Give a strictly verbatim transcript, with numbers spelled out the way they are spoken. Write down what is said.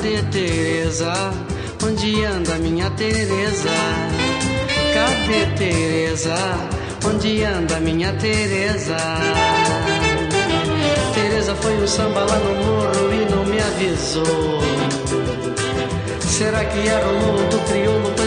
Cadê Tereza? Onde anda minha Tereza? Cadê Tereza? Onde anda minha Tereza? Tereza foi um samba lá no morro e não me avisou. Será que era o morro do crioulo?